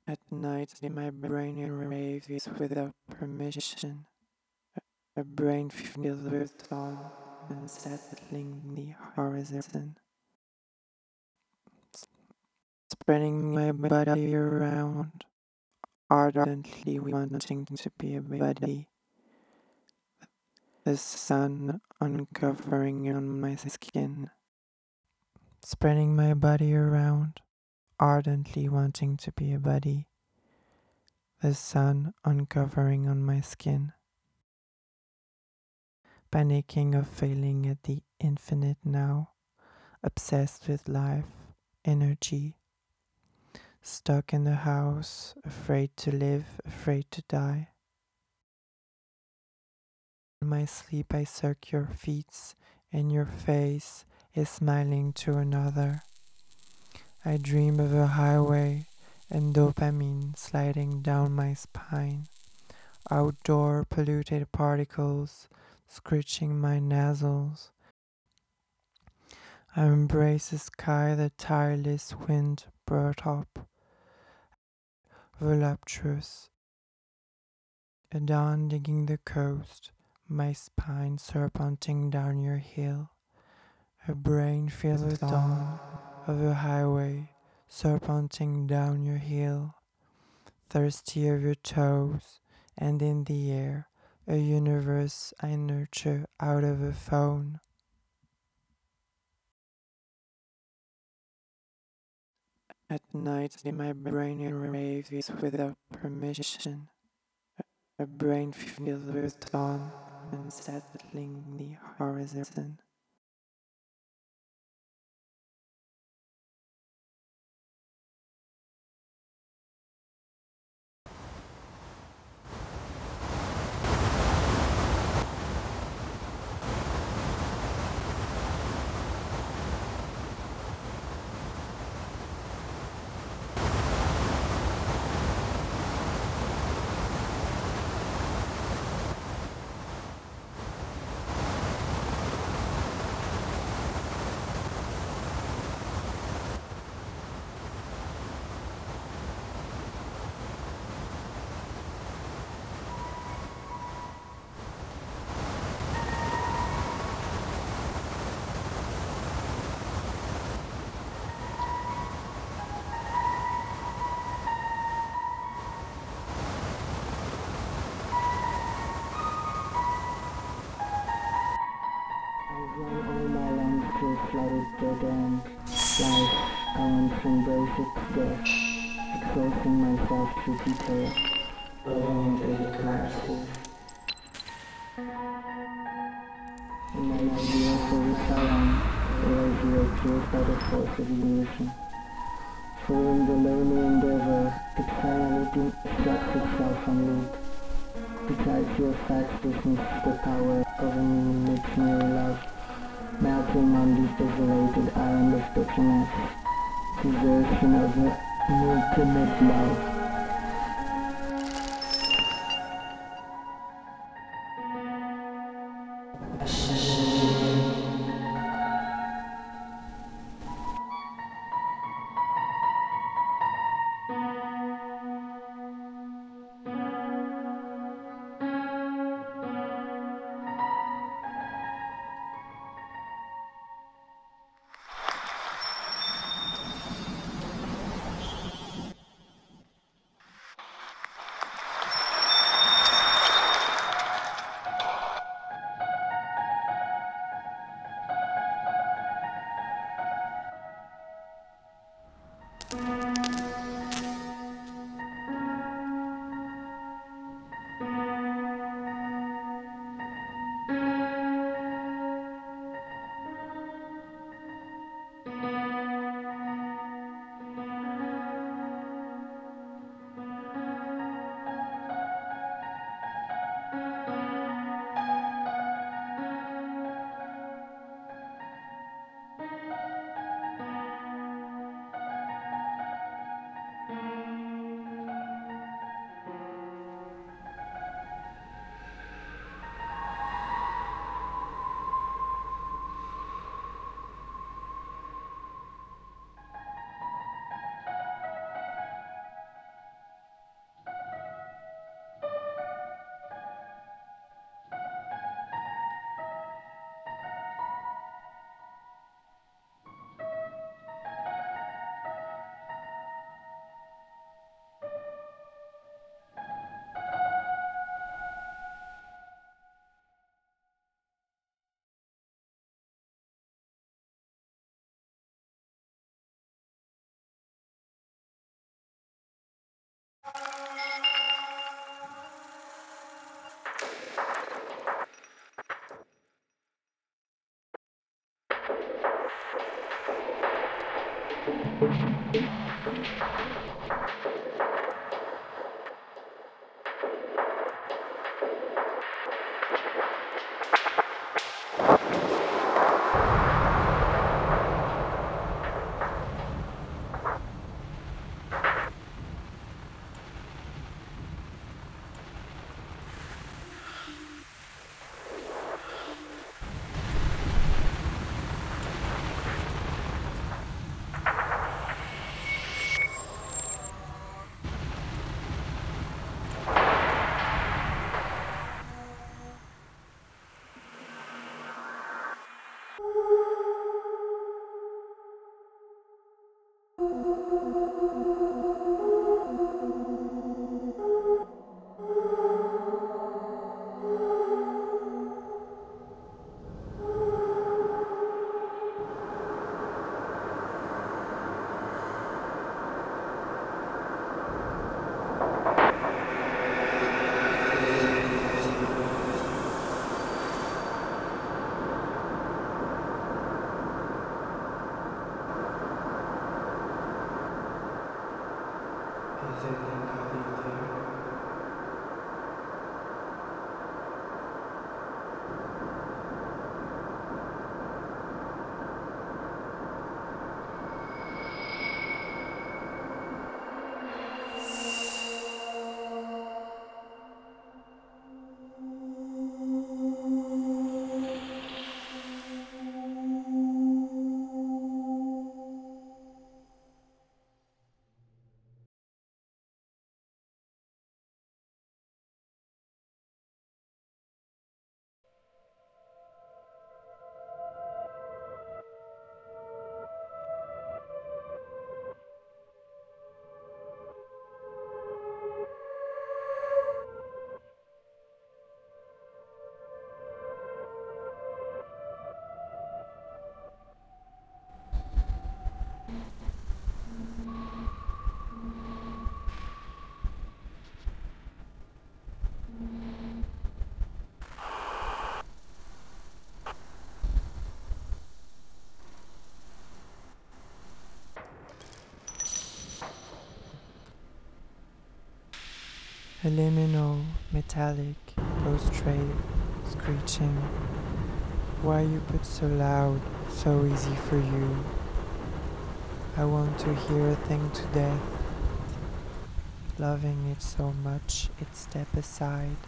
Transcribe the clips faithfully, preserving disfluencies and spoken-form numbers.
At night, my brain raves without permission. A brain filled with thought unsettling the horizon. Spreading my body around, ardently wanting to be a body. The sun uncovering on my skin. Spreading my body around, ardently wanting to be a buddy. The sun uncovering on my skin. Panicking of failing at the infinite now. Obsessed with life, energy. Stuck in the house, afraid to live, afraid to die. In my sleep I suck your feet, and your face is smiling to another. I dream of a highway and dopamine sliding down my spine. Outdoor polluted particles scratching my nasals. I embrace the sky the tireless wind brought up. Voluptuous. A dawn digging the coast, my spine serpenting down your hill. A brain filled with dawn of a highway serpenting down your hill. Thirsty of your toes, and in the air, a universe I nurture out of a phone. At night, my brain raves without permission. A brain filled with dawn unsettling the horizon. I've run all my lungs to a flooded dead end. Life, I want to embrace its death, exhausting myself to detail, loving until it collapses. An ideal for which I long, irradiate killed by the force of illusion. For in the lonely endeavor, it finally destructs itself from loop. Besides your facts dismiss the power of an imaginary love, melting on the desolated island of bitterness, desertion of an ultimate love. Is anybody there? A liminal, metallic, prostrate, screeching. Why you put so loud, so easy for you? I want to hear a thing to death. Loving it so much, it step aside.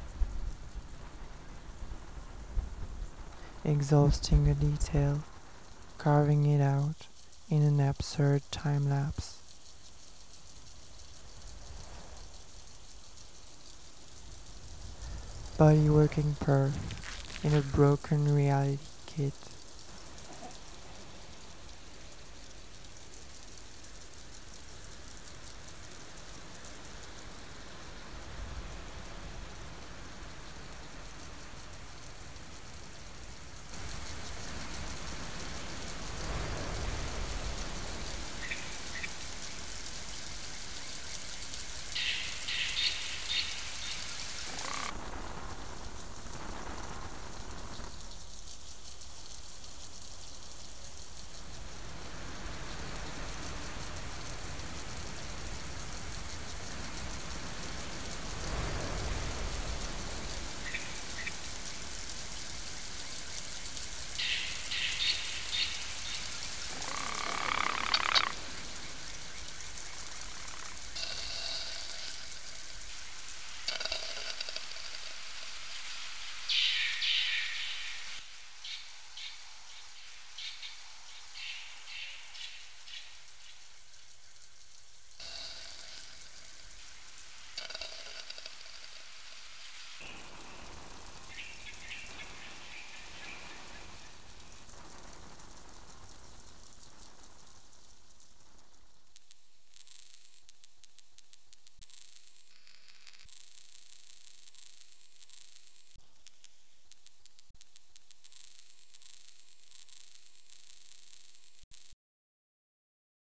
Exhausting a detail, carving it out in an absurd time lapse. Body working perf in a broken reality kit.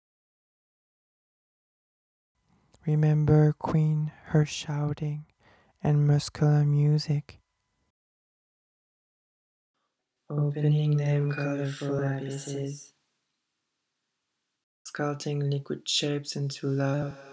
Remember Queen, her shouting, and muscular music, opening them colorful abysses, sculpting liquid shapes into love.